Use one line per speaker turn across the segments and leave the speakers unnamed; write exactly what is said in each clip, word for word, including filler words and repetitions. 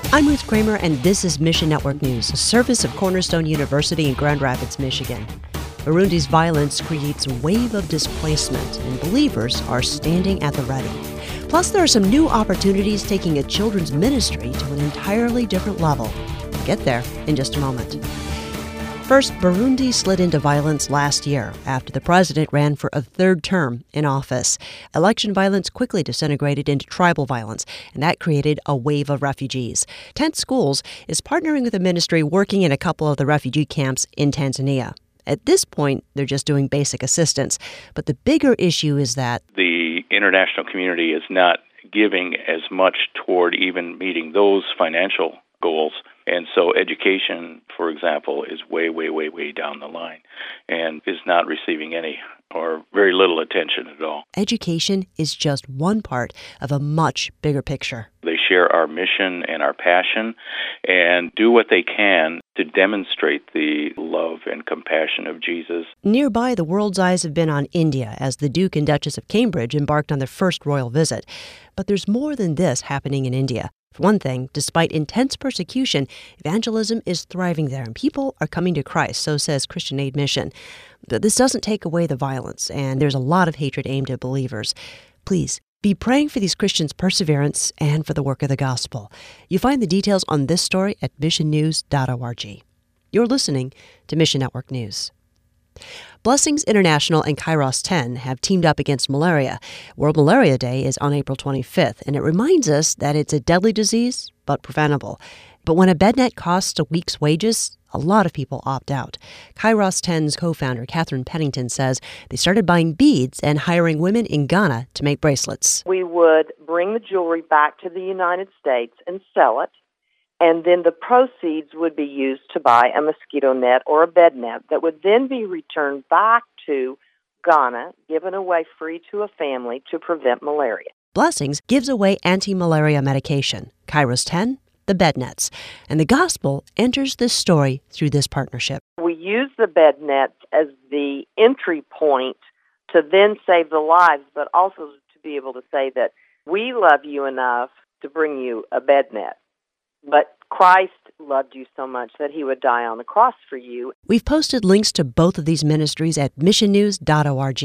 I'm Ruth Kramer, and this is Mission Network News, a service of Cornerstone University in Grand Rapids, Michigan. Burundi's violence creates a wave of displacement, and believers are standing at the ready. Plus, there are some new opportunities taking a children's ministry to an entirely different level. We'll get there in just a moment. First, Burundi slid into violence last year after the president ran for a third term in office. Election violence quickly disintegrated into tribal violence, and that created a wave of refugees. Tent Schools is partnering with a ministry working in a couple of the refugee camps in Tanzania. At this point, they're just doing basic assistance. But the bigger issue is that
the international community is not giving as much toward even meeting those financial goals. And so education, for example, is way, way, way, way down the line and is not receiving any or very little attention at all.
Education is just one part of a much bigger picture.
They share our mission and our passion and do what they can to demonstrate the love and compassion of Jesus.
Nearby, the world's eyes have been on India as the Duke and Duchess of Cambridge embarked on their first royal visit. But there's more than this happening in India. For one thing, despite intense persecution, evangelism is thriving there, and people are coming to Christ, so says Christian Aid Mission. But this doesn't take away the violence, and there's a lot of hatred aimed at believers. Please, be praying for these Christians' perseverance and for the work of the gospel. You find the details on this story at mission news dot org. You're listening to Mission Network News. Blessings International and Kairos ten have teamed up against malaria. World Malaria Day is on April twenty-fifth, and it reminds us that it's a deadly disease, but preventable. But when a bed net costs a week's wages, a lot of people opt out. Kairos ten's co-founder, Catherine Pennington, says they started buying beads and hiring women in Ghana to make bracelets.
We would bring the jewelry back to the United States and sell it. And then the proceeds would be used to buy a mosquito net or a bed net that would then be returned back to Ghana, given away free to a family to prevent malaria.
Blessings gives away anti-malaria medication. Kairos ten, the bed nets. And the gospel enters this story through this partnership.
We use the bed nets as the entry point to then save the lives, but also to be able to say that we love you enough to bring you a bed net. But Christ loved you so much that he would die on the cross for you.
We've posted links to both of these ministries at mission news dot org.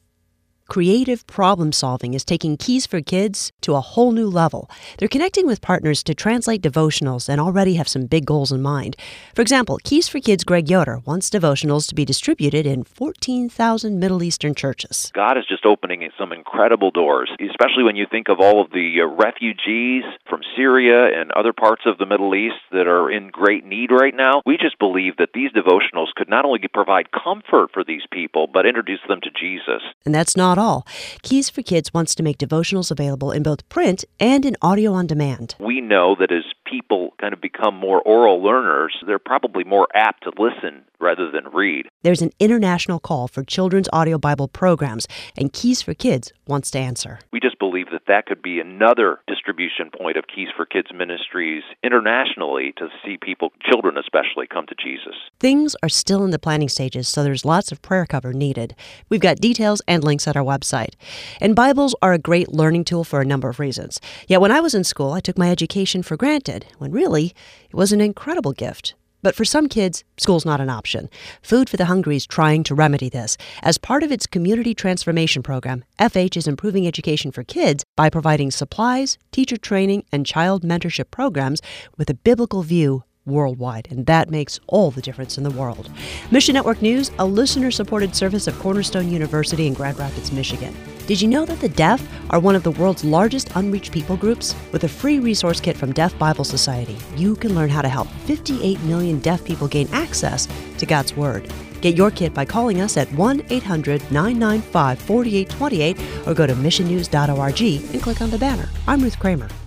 Creative problem solving is taking Keys for Kids to a whole new level. They're connecting with partners to translate devotionals and already have some big goals in mind. For example, Keys for Kids' Greg Yoder wants devotionals to be distributed in fourteen thousand Middle Eastern churches.
God is just opening some incredible doors, especially when you think of all of the uh, refugees from Syria and other parts of the Middle East that are in great need right now. We just believe that these devotionals could not only provide comfort for these people, but introduce them to Jesus.
And that's not all. Keys for Kids wants to make devotionals available in both print and in audio on demand.
We know that as people kind of become more oral learners, they're probably more apt to listen rather than read.
There's an international call for children's audio Bible programs, and Keys for Kids wants to answer.
We just believe that that could be another distribution point of Keys for Kids ministries internationally to see people, children especially, come to Jesus.
Things are still in the planning stages, so there's lots of prayer cover needed. We've got details and links at our website. And Bibles are a great learning tool for a number of reasons. Yet when I was in school, I took my education for granted, when really it was an incredible gift. But for some kids, school's not an option. Food for the Hungry is trying to remedy this. As part of its community transformation program, F H is improving education for kids by providing supplies, teacher training, and child mentorship programs with a biblical view worldwide, and that makes all the difference in the world. Mission Network News, a listener-supported service of Cornerstone University in Grand Rapids, Michigan. Did you know that the deaf are one of the world's largest unreached people groups? With a free resource kit from Deaf Bible Society, you can learn how to help fifty-eight million deaf people gain access to God's Word. Get your kit by calling us at one eight hundred nine nine five four eight two eight or go to mission news dot org and click on the banner. I'm Ruth Kramer.